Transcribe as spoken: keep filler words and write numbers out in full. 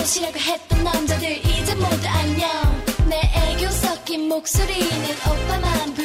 무엇이라고 했던 남자들 이제 모두 안녕 내 애교 섞인 목소리는 오빠만